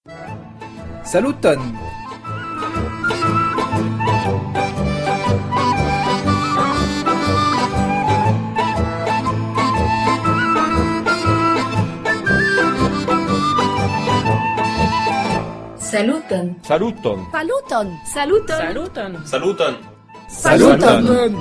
Saluton! Saluton! Saluton! Saluton! Saluton! Saluton! Saluton! Saluton!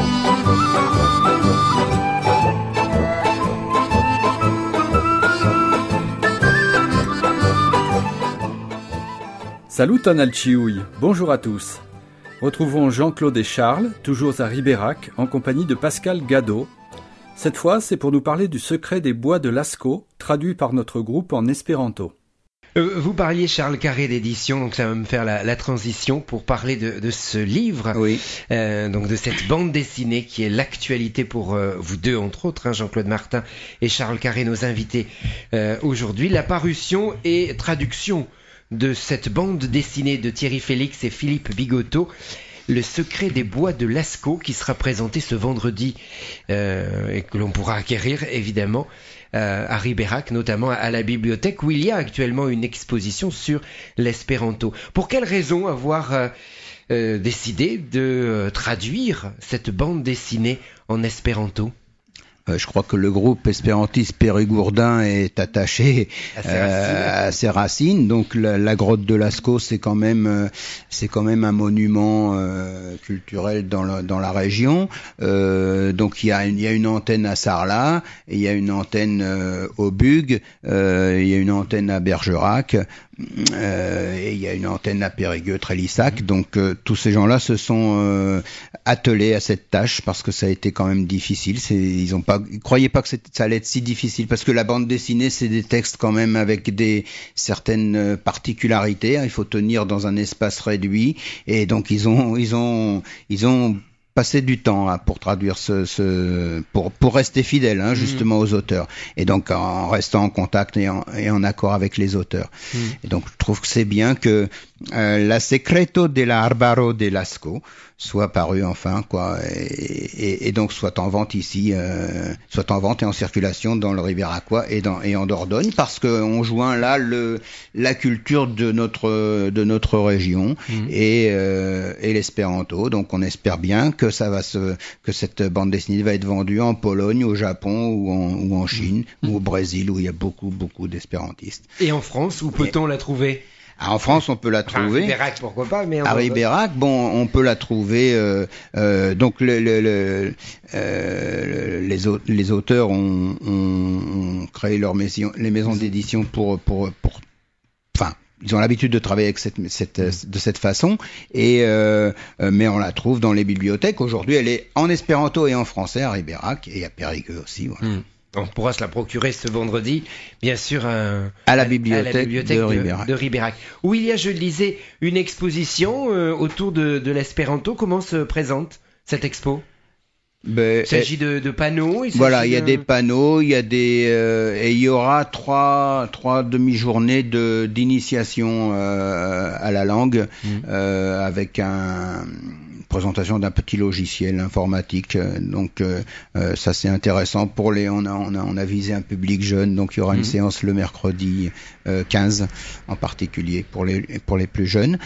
Saluton al ciui, bonjour à tous. Retrouvons Jean-Claude et Charles, toujours à Ribérac, en compagnie de Pascal Gadot. Cette fois, c'est pour nous parler du secret des bois de Lascaux, traduit par notre groupe en espéranto. Vous parliez, Charles Carré, d'édition, donc ça va me faire la transition pour parler de ce livre, Oui. Donc de cette bande dessinée qui est l'actualité pour vous deux, entre autres, hein, Jean-Claude Martin et Charles Carré, nos invités aujourd'hui. La parution et traduction de cette bande dessinée de Thierry Félix et Philippe Bigotto, Le secret des bois de Lascaux, qui sera présenté ce vendredi et que l'on pourra acquérir évidemment à Ribérac, notamment à la bibliothèque où il y a actuellement une exposition sur l'espéranto. Pour quelle raison avoir décidé de traduire cette bande dessinée en espéranto ? Je crois que le groupe espérantiste périgourdin est attaché à ses racines. Donc la grotte de Lascaux, c'est quand même un monument culturel dans la région. Donc il y a une antenne à Sarlat, et il y a une antenne au Bugue, il y a une antenne à Bergerac. Et il y a une antenne à Périgueux, Trélissac. Donc tous ces gens-là se sont attelés à cette tâche parce que ça a été quand même difficile. Ils croyaient pas que ça allait être si difficile, parce que la bande dessinée, c'est des textes quand même avec certaines particularités. Il faut tenir dans un espace réduit, et donc ils ont passer du temps pour traduire pour rester fidèle justement aux auteurs, et donc en restant en contact et en accord avec les auteurs. Et donc je trouve que c'est bien que La Secreto dell'Arbaro de Lascaux soit paru enfin, quoi, et donc soit en vente ici, soit en vente et en circulation dans le Ribéracois et en Dordogne, parce que on joint là la culture de notre région et l'espéranto. Donc on espère bien que que cette bande dessinée va être vendue en Pologne, au Japon ou en Chine ou au Brésil, où il y a beaucoup d'espérantistes. Et en France, où peut-on la trouver ? En France, on peut la trouver. À Ribérac, pourquoi pas, mais à Ribérac, on peut la trouver. Donc les auteurs ont créé les maisons d'édition enfin, ils ont l'habitude de travailler avec de cette façon, mais on la trouve dans les bibliothèques. Aujourd'hui, elle est en espéranto et en français à Ribérac et à Périgueux aussi. Voilà. On pourra se la procurer ce vendredi, bien sûr, à la bibliothèque de Ribérac. Où il y a, je le disais, une exposition autour de l'espéranto. Comment se présente cette expo ? Il s'agit de panneaux. Il y a des panneaux, et il y aura trois demi-journées d'initiation à la langue, avec présentation d'un petit logiciel informatique. Donc ça, c'est intéressant on a visé un public jeune, donc il y aura une séance le mercredi 15 en particulier pour les plus jeunes,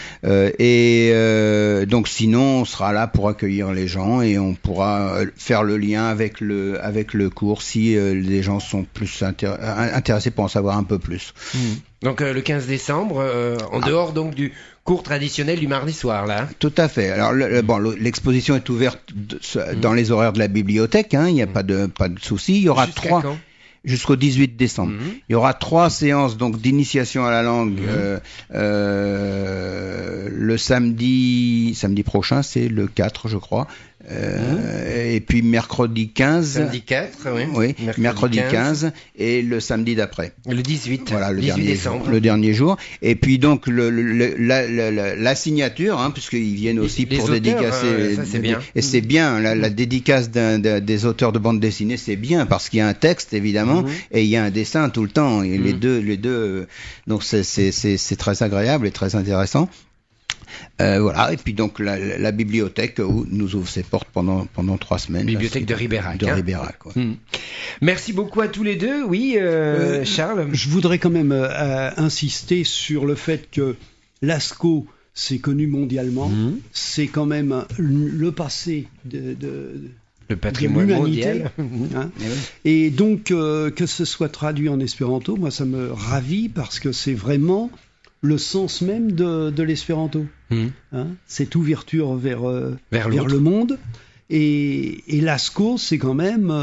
donc sinon on sera là pour accueillir les gens, et on pourra faire le lien avec le cours si les gens sont plus intéressés pour en savoir un peu plus. Donc le 15 décembre, en dehors donc du cours traditionnel du mardi soir, là. Tout à fait. Alors l'exposition est ouverte dans les horaires de la bibliothèque, il n'y a pas de souci. Il y aura jusqu'au 18 décembre. Il y aura 3 séances donc d'initiation à la langue. Le samedi prochain, c'est le 4, je crois. Et puis mercredi 15. Samedi 4, oui. Oui, mercredi 15 et le samedi d'après. Le 18. Voilà, le 18 dernier décembre. Le dernier jour. Et puis donc la signature, puisqu'ils viennent aussi pour dédicacer. Ça, c'est bien. Et c'est bien, la dédicace des auteurs de bande dessinée, c'est bien, parce qu'il y a un texte évidemment, et il y a un dessin tout le temps. Et les deux. Donc c'est très agréable et très intéressant. Voilà, et puis donc la bibliothèque nous ouvre ses portes pendant 3 semaines. Bibliothèque de Ribérac. De Ribérac, ouais. Merci beaucoup à tous les deux. Oui, Charles. Je voudrais quand même insister sur le fait que Lascaux, c'est connu mondialement. C'est quand même le passé le patrimoine mondial. Hein. Et donc, que ce soit traduit en espéranto, moi, ça me ravit parce que c'est vraiment le sens même de l'espéranto. Hein, cette ouverture vers le monde. Et Lascaux, c'est quand même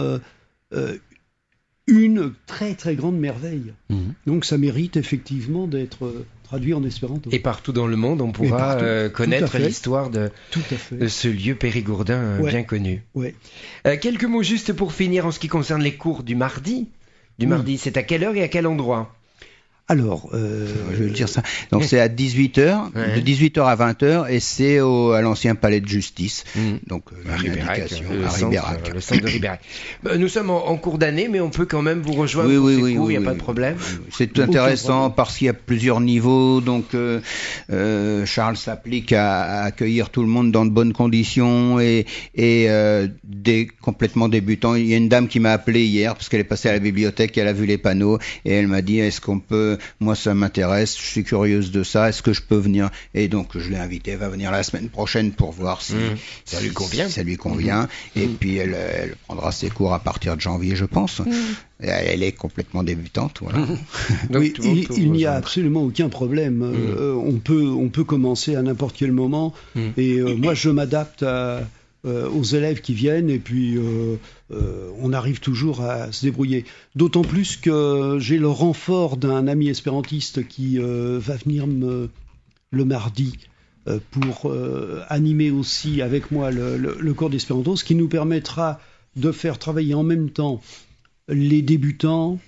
une très très grande merveille. Donc ça mérite effectivement d'être traduit en espéranto. Et partout dans le monde, on pourra connaître l'histoire de ce lieu périgourdin bien connu. Ouais. Quelques mots juste pour finir en ce qui concerne les cours du mardi. Mardi, c'est à quelle heure et à quel endroit ? Alors, je vais dire ça. Donc c'est à 18h, de 18h à 20h, et c'est à l'ancien palais de justice. Donc à Ribérac, le centre de Ribérac. Nous sommes en cours d'année, mais on peut quand même vous rejoindre pour ces cours, il n'y a pas de problème. C'est intéressant parce qu'il y a plusieurs niveaux. Donc Charles s'applique à accueillir tout le monde dans de bonnes conditions et des complètement débutants. Il y a une dame qui m'a appelé hier parce qu'elle est passée à la bibliothèque, elle a vu les panneaux et elle m'a dit est-ce qu'on peut, moi ça m'intéresse, je suis curieuse de ça, est-ce que je peux venir? Et donc je l'ai invitée, elle va venir la semaine prochaine pour voir si ça lui convient. Si ça lui convient. Et puis elle prendra ses cours à partir de janvier, je pense. Elle est complètement débutante, voilà. Donc, oui, il n'y a absolument aucun problème. On peut commencer à n'importe quel moment. Et moi, je m'adapte aux élèves qui viennent, et puis on arrive toujours à se débrouiller. D'autant plus que j'ai le renfort d'un ami espérantiste qui va venir le mardi pour animer aussi avec moi le cours d'espéranto, ce qui nous permettra de faire travailler en même temps les débutants,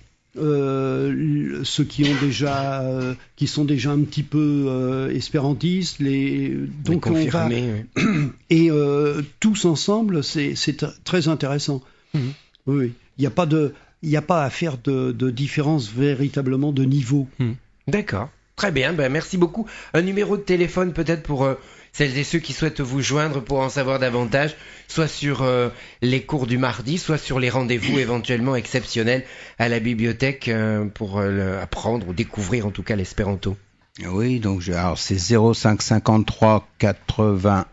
ceux qui sont déjà un petit peu espérantistes, donc on va et tous ensemble, c'est très intéressant. Oui, il n'y a pas à faire de différence véritablement de niveau. D'accord, très bien. Merci beaucoup. Un numéro de téléphone peut-être pour celles et ceux qui souhaitent vous joindre pour en savoir davantage, soit sur les cours du mardi, soit sur les rendez-vous éventuellement exceptionnels à la bibliothèque pour apprendre ou découvrir en tout cas l'espéranto. Oui, donc alors c'est 05 53 91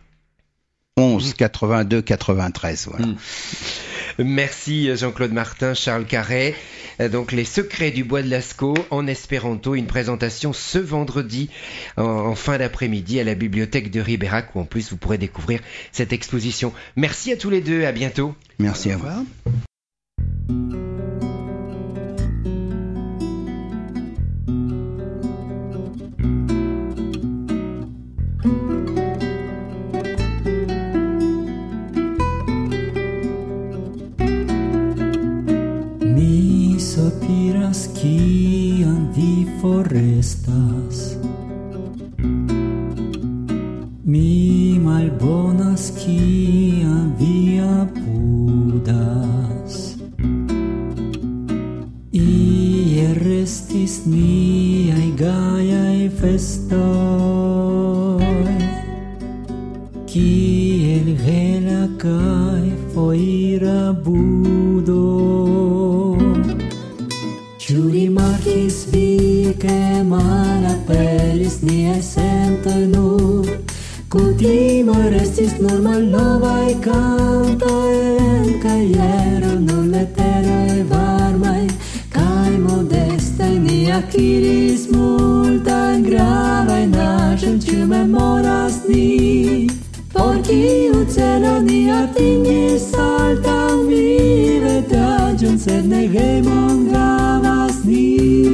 82 93. Voilà. Merci Jean-Claude Martin, Charles Carré. Donc les secrets du bois de Lascaux en espéranto, une présentation ce vendredi en fin d'après-midi à la bibliothèque de Ribérac, où en plus vous pourrez découvrir cette exposition. Merci à tous les deux, à bientôt. Merci à vous. Sopiras kiam vi forestas, mi malbonas kiam vi apudas. Ier restis niaj gajaj festoj, kiel hela kaj foira budo. Ĉu rimarkis vi, ke malaperis niaj sentoj nur? Kutime restis nur malnovaj kantoj en kajero, nur leteroj varmaj kaj modestaj. Ni akiris multajn gravajn aĵojn, ĉu memoras ni? Por kiu celo ni atingis altan vivetaĵon, sed ne hejmon havas ni.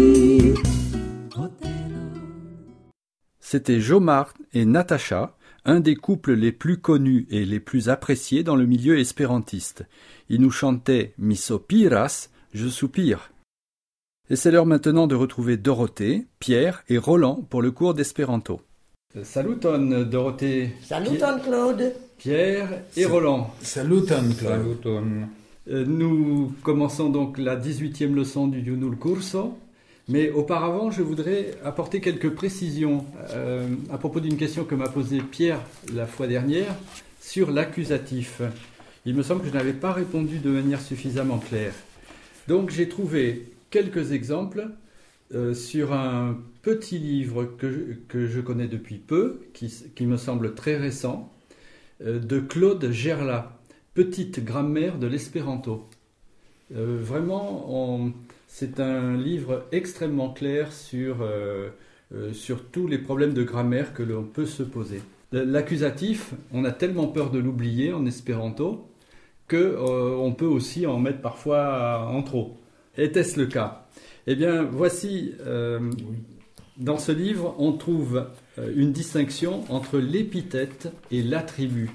C'était Jomart et Natacha, un des couples les plus connus et les plus appréciés dans le milieu espérantiste. Ils nous chantaient « Mi sopiras », je soupire. Et c'est l'heure maintenant de retrouver Dorothée, Pierre et Roland pour le cours d'espéranto. Saluton Dorothée. Saluton Claude. Pierre et Roland. Saluton Claude. Saluton. Nous commençons donc la 18e leçon du Junul Curso. Mais auparavant, je voudrais apporter quelques précisions à propos d'une question que m'a posée Pierre la fois dernière sur l'accusatif. Il me semble que je n'avais pas répondu de manière suffisamment claire. Donc j'ai trouvé quelques exemples sur un petit livre que je connais depuis peu, qui me semble très récent, de Claude Gerla, Petite grammaire de l'espéranto. Vraiment, c'est un livre extrêmement clair sur tous les problèmes de grammaire que l'on peut se poser. L'accusatif, on a tellement peur de l'oublier en espéranto qu'on peut aussi en mettre parfois en trop. Était-ce le cas ? Eh bien, voici, dans ce livre, on trouve une distinction entre l'épithète et l'attribut.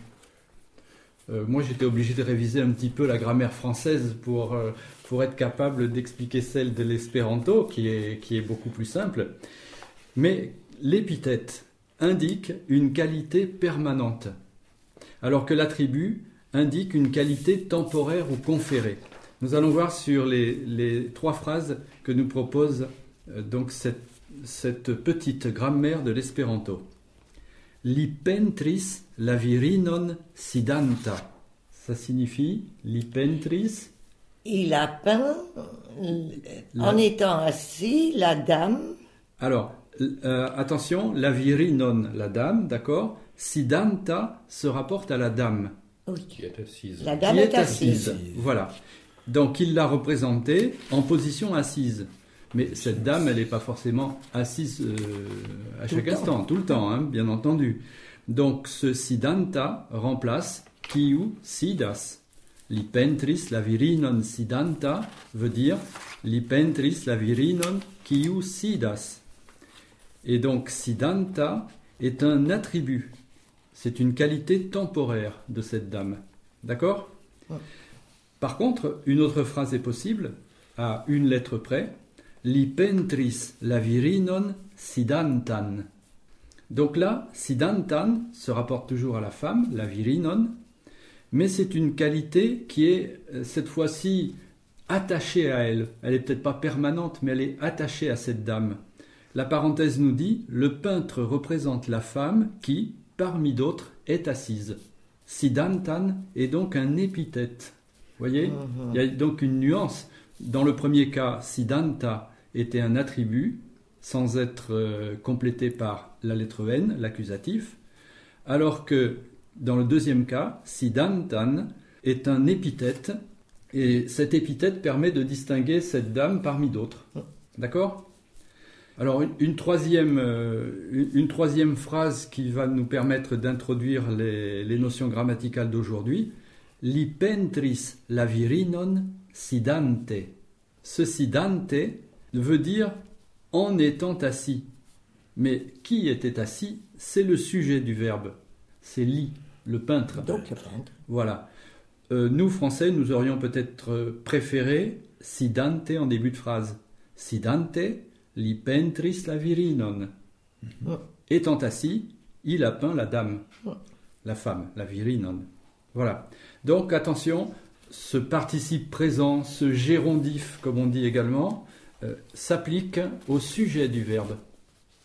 Moi, j'étais obligé de réviser un petit peu la grammaire française pour être capable d'expliquer celle de l'espéranto, qui est beaucoup plus simple. Mais l'épithète indique une qualité permanente, alors que l'attribut indique une qualité temporaire ou conférée. Nous allons voir sur les 3 phrases que nous propose donc cette petite grammaire de l'espéranto. Li pentris la virinon sidanta. Ça signifie li pentris. Il a peint en étant assis la dame. Alors, attention, la virinon, la dame, d'accord. Sidanta se rapporte à la dame. Oui. Qui est assise. La dame est assise. Voilà. Donc il l'a représentée en position assise. Mais cette dame, elle n'est pas forcément assise à chaque instant, tout le temps, hein, bien entendu. Donc ce sidanta remplace kiu sidas. Li pentris la virinon sidanta veut dire li pentris la virinon kiu sidas. Et donc sidanta est un attribut. C'est une qualité temporaire de cette dame. D'accord ? Ouais. Par contre, une autre phrase est possible, à une lettre près. Li pentris la virinon sidantan. Donc là, sidantan se rapporte toujours à la femme, la virinon, mais c'est une qualité qui est cette fois-ci attachée à elle. Elle n'est peut-être pas permanente, mais elle est attachée à cette dame. La parenthèse nous dit, le peintre représente la femme qui, parmi d'autres, est assise. Sidantan est donc un épithète. Vous voyez ? Il y a donc une nuance. Dans le premier cas, sidanta était un attribut sans être complété par la lettre N, l'accusatif, alors que dans le deuxième cas, sidantan est un épithète, et cet épithète permet de distinguer cette dame parmi d'autres. D'accord ? Alors une troisième phrase qui va nous permettre d'introduire les notions grammaticales d'aujourd'hui, li pentris la virinon sidante. Ce sidante veut dire en étant assis. Mais qui était assis ? C'est le sujet du verbe. C'est li, le peintre. Donc le peintre. Voilà. Nous, Français, nous aurions peut-être préféré sidante en début de phrase. Sidante, li pentris la virinon. Étant assis, il a peint la dame, la femme, la virinon. Voilà. Donc attention, ce participe présent, ce gérondif, comme on dit également, s'applique au sujet du verbe. D'accord ?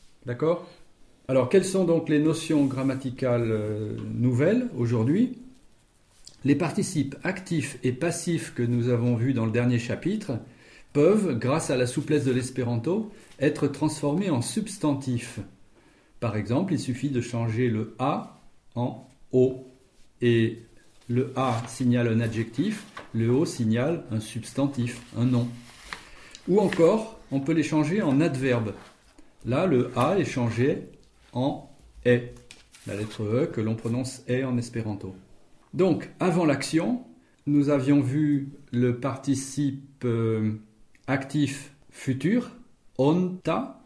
Alors, quelles sont donc les notions grammaticales nouvelles aujourd'hui ? Les participes actifs et passifs que nous avons vus dans le dernier chapitre peuvent, grâce à la souplesse de l'espéranto, être transformés en substantifs. Par exemple, il suffit de changer le A en O. Et le A signale un adjectif, le O signale un substantif, un nom. Ou encore, on peut les changer en adverbes. Là, le A est changé en est, la lettre E que l'on prononce est en espéranto. Donc, avant l'action, nous avions vu le participe actif futur, onta.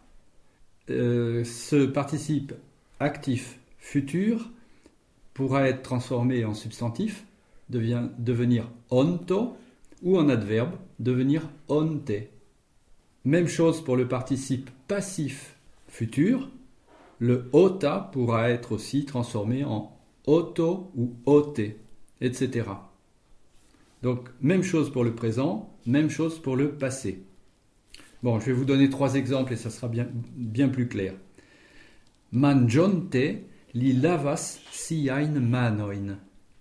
Ce participe actif futur pourra être transformé en substantif, devenir onto, ou en adverbe, devenir onte. Même chose pour le participe passif futur, le ota pourra être aussi transformé en oto ou ote, etc. Donc, même chose pour le présent, même chose pour le passé. Bon, je vais vous donner 3 exemples et ça sera bien plus clair. Mangiante li lavas siajn manojn.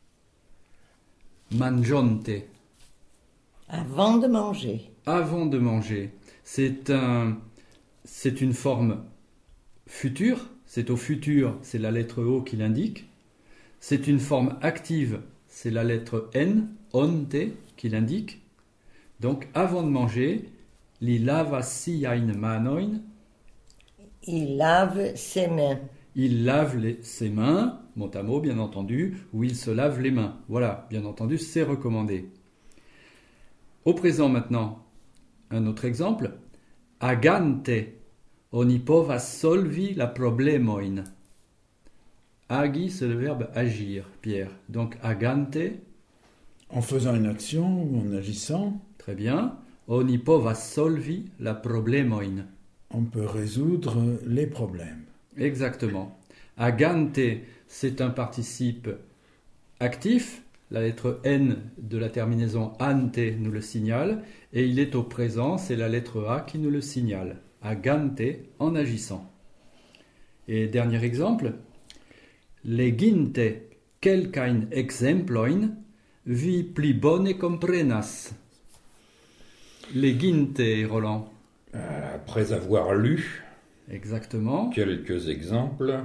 Mangiante. Avant de manger. Avant de manger. C'est une forme future. C'est au futur, c'est la lettre O qui l'indique. C'est une forme active, c'est la lettre N, onte, qui l'indique. Donc, avant de manger, li lavas siajn manojn. Il lave ses mains. Il lave ses mains, mot à mot, bien entendu, ou il se lave les mains. Voilà, bien entendu, c'est recommandé. Au présent maintenant, un autre exemple. Agante, oni povas solvi la problemojn. Agi, c'est le verbe agir, Pierre. Donc, agante. En faisant une action ou en agissant. Très bien. Oni povas solvi la problemojn. On peut résoudre les problèmes. Exactement. Agante, c'est un participe actif. La lettre N de la terminaison ante nous le signale. Et il est au présent, c'est la lettre A qui nous le signale. Agante, en agissant. Et dernier exemple. Leginte kelkajn exemplojn, vi pli bone komprenas. Leginte, Roland. Après avoir lu Exactement. quelques exemples,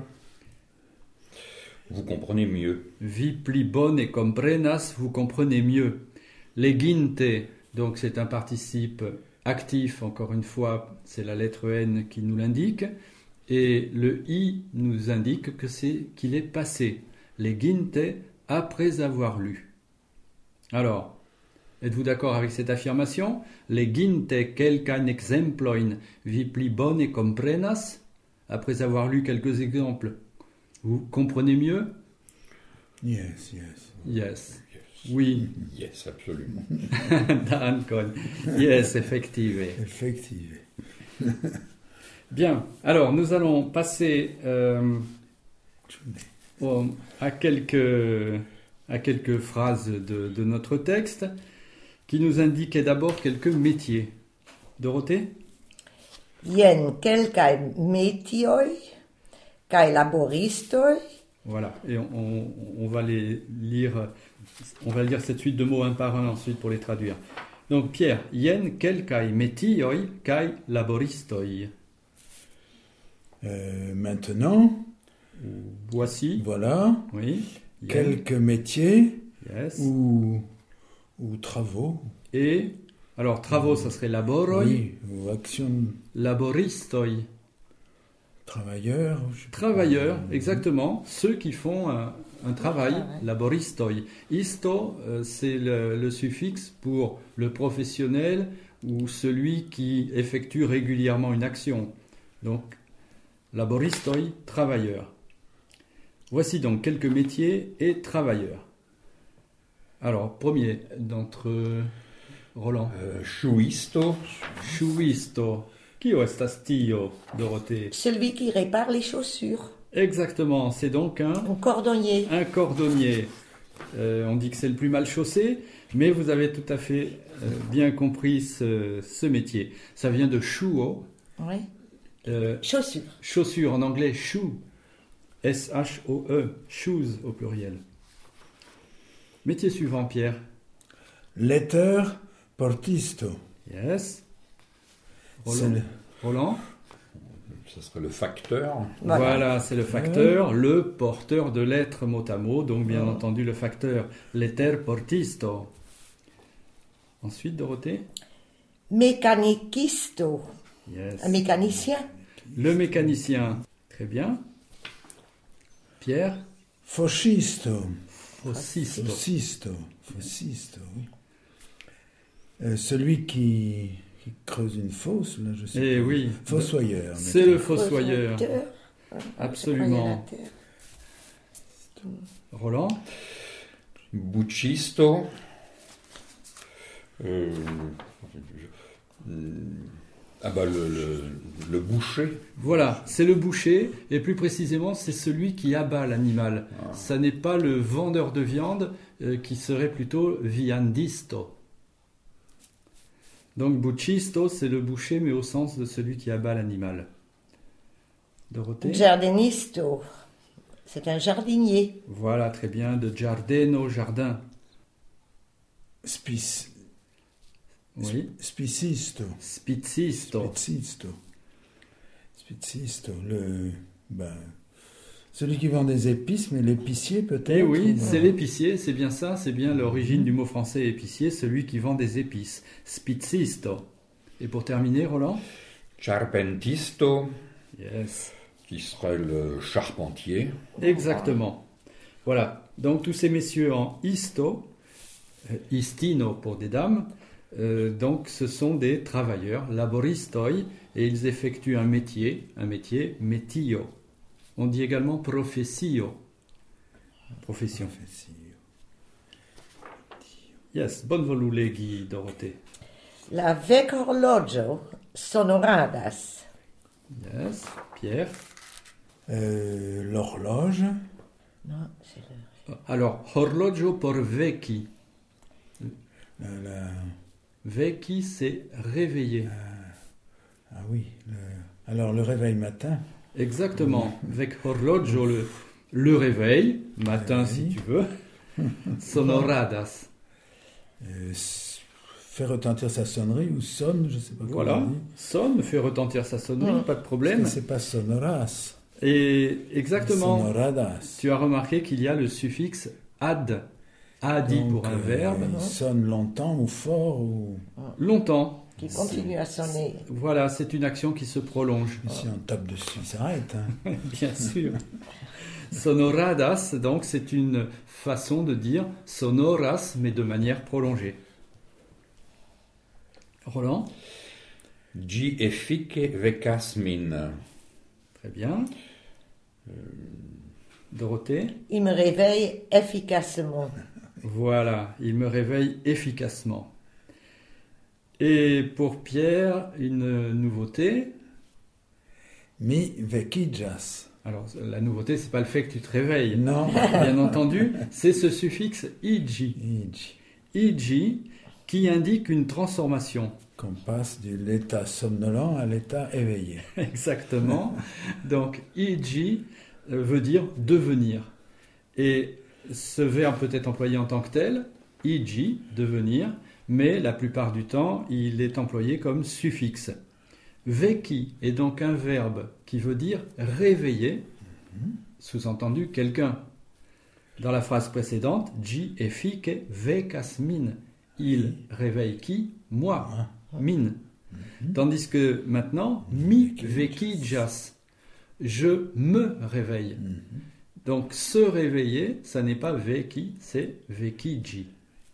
vous comprenez mieux. Vi pli bone komprenas, vous comprenez mieux. Leginte, donc c'est un participe actif, encore une fois, c'est la lettre N qui nous l'indique. Et le I nous indique qu'il est passé. Leginte, après avoir lu. Alors, êtes-vous d'accord avec cette affirmation? Leginte kelkajn exemplojn, vi pli bone komprenas. Après avoir lu quelques exemples, vous comprenez mieux? Yes. Yes. Oui. Yes, absolument. Dankon. Yes, effectivement. Bien, alors nous allons passer à quelques phrases de notre texte qui nous indiquaient d'abord quelques métiers. Dorothée? Jen kelkaj metioj kaj laboristoj. Voilà, et on va les lire, on va lire cette suite de mots un par un ensuite pour les traduire. Donc Pierre, jen kelkaj metioj kaj laboristoj. Maintenant, voici, voilà, oui, quelques métiers yes. ou travaux. Et, alors travaux, ça serait laboroi, oui, ou action. Laboristoi. Travailleurs. Travailleurs, exactement, ceux qui font un travail, laboristoi. Isto, c'est le suffixe pour le professionnel ou celui qui effectue régulièrement une action. Donc, laboristoi, travailleurs. Voici donc quelques métiers et travailleurs. Alors, premier d'entre Roland. Sciuisto. Sciuisto. Qui estas tio, Dorothée? Celui qui répare les chaussures. Exactement, c'est donc un cordonnier. Un cordonnier. On dit que c'est le plus mal chaussé, mais vous avez tout à fait bien compris ce métier. Ça vient de sciuo. Oui. Chaussures. Chaussures en anglais, shoe. S-H-O-E. Shoes au pluriel. Métier suivant, Pierre. Letteur portisto. Yes. Roland. Ce serait le facteur. Voilà, c'est le facteur, le porteur de lettres mot à mot, donc bien entendu le facteur. Letter portisto. Ensuite, Dorothée. Mécanicisto. Yes. Un mécanicien. Le mécanicien. Très bien. Pierre. Foscisto. Fosisto, oui. Celui qui creuse une fosse, là, je sais pas. Eh oui. Fossoyeur. C'est le fossoyeur. Absolument. Roland. Buccisto. Le boucher. Voilà, c'est le boucher, et plus précisément, c'est celui qui abat l'animal. Ça n'est pas le vendeur de viande qui serait plutôt viandisto. Donc buccisto, c'est le boucher, mais au sens de celui qui abat l'animal. Dorothée? Giardinisto, c'est un jardinier. Voilà, très bien, de giardeno, jardin. Oui. Spicisto. Spizzisto. Celui qui vend des épices, mais l'épicier peut-être. Eh oui, c'est l'épicier, c'est bien ça, c'est bien l'origine du mot français épicier, celui qui vend des épices. Spizzisto. Et pour terminer, Roland? Charpentisto, Yes. qui serait le charpentier. Exactement. Voilà, donc tous ces messieurs en isto, istino pour des dames, donc ce sont des travailleurs, laboristoi, et ils effectuent un métier metio. On dit également professio, profession. Yes, bonne volulegi, Dorothée. La vec orologio sonoradas. Yes, Pierre. L'horloge. Non, c'est le... Alors, horlogio por vecchi. Vecchi, c'est réveiller. Ah oui. Alors le réveil matin. Exactement. Vec horlogio, le réveil, matin si tu veux. Sonoradas. Fait retentir sa sonnerie ou sonne, je ne sais pas comment Voilà, on dit. sonne, fait retentir sa sonnerie, pas de problème. Parce que c'est pas sonoras. Et exactement, Sonoradas. tu as remarqué qu'il y a le suffixe ad. Adi Donc, pour un verbe. Il sonne longtemps ou fort ou... Longtemps. Qui continue à sonner. Voilà, c'est une action qui se prolonge. Si on tape dessus, il s'arrête. Hein. Bien sûr. Sonoradas, donc c'est une façon de dire sonoras, mais de manière prolongée. Roland? Gi effice vecas min. Très bien. Dorothée? Il me réveille efficacement. Voilà, il me réveille efficacement. Et pour Pierre, une nouveauté. Mi vecchijas. Alors, la nouveauté, c'est pas le fait que tu te réveilles. Non. Bien entendu, c'est ce suffixe igi. Igi, qui indique une transformation. Qu'on passe de l'état somnolent à l'état éveillé. Exactement. Donc, igi veut dire devenir. Et ce verbe peut être employé en tant que tel, igi, devenir, mais la plupart du temps, il est employé comme suffixe. Vecchi est donc un verbe qui veut dire réveiller, sous-entendu quelqu'un. Dans la phrase précédente, gi effice vecas min. Il réveille qui? Moi, min. Tandis que maintenant, mi vecchijas. Je me réveille. Donc, se réveiller, ça n'est pas vecchi, c'est vecchigi.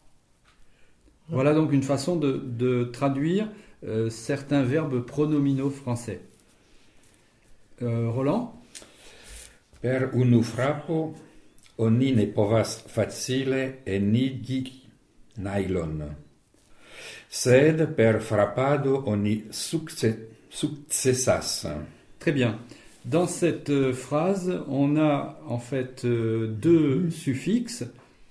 Voilà donc une façon de traduire certains verbes pronominaux français. Roland? Per unu frapo oni ne povas facile enigi nylon. Sed per frappado oni successas. Très bien. Dans cette phrase, on a en fait deux suffixes,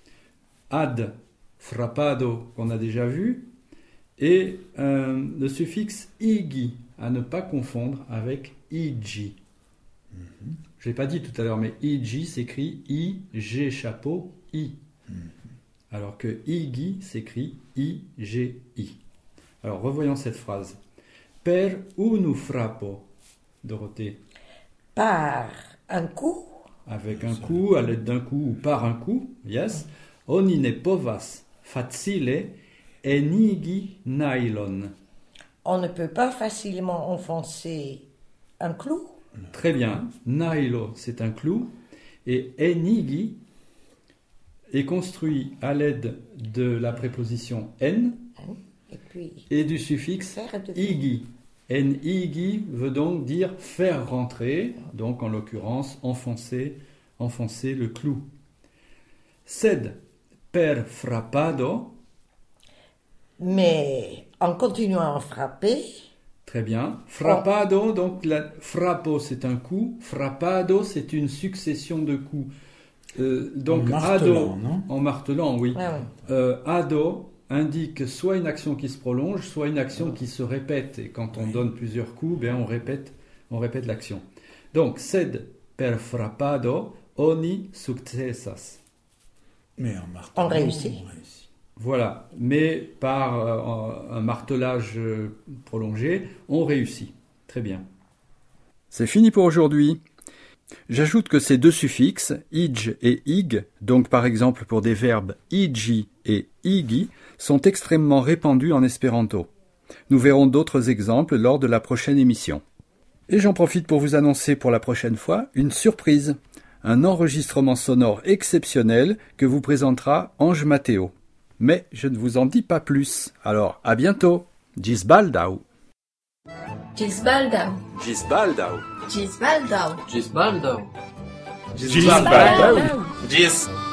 ad, frappado, qu'on a déjà vu, et le suffixe igi, à ne pas confondre avec igi. Je l'ai pas dit tout à l'heure, mais igi s'écrit I-G chapeau I. Alors que igi s'écrit I-G-I. Alors revoyons cette phrase. Per unu frappo, Dorothée. Par un coup. Avec un coup, à l'aide d'un coup ou par un coup, yes. Oni ne povas facile enigi nylon. On ne peut pas facilement enfoncer un clou. Très bien. Nylon, c'est un clou. Et enigi est construit à l'aide de la préposition en et du suffixe igi. Enigi veut donc dire faire rentrer, donc en l'occurrence enfoncer le clou. Sed per frappado. Mais en continuant à frapper. Très bien. Frappado, donc frappo c'est un coup, frappado c'est une succession de coups. Donc en martelant, ado, non? en martelant, oui. Ah oui. Ado indique soit une action qui se prolonge, soit une action qui se répète. Et quand on donne plusieurs coups, on répète l'action. Donc, sed per frappado oni successas. Mais en martelant, on réussit. Voilà, mais par un martelage prolongé, on réussit. Très bien. C'est fini pour aujourd'hui. J'ajoute que ces deux suffixes, ij et ig, donc par exemple pour des verbes igi et igi, sont extrêmement répandus en espéranto. Nous verrons d'autres exemples lors de la prochaine émission. Et j'en profite pour vous annoncer pour la prochaine fois une surprise, un enregistrement sonore exceptionnel que vous présentera Ange Matteo. Mais je ne vous en dis pas plus. Alors, à bientôt. Gis baldau. Gis baldau. Gis baldau. Gis baldau. Gis baldau. Gis baldau. Gis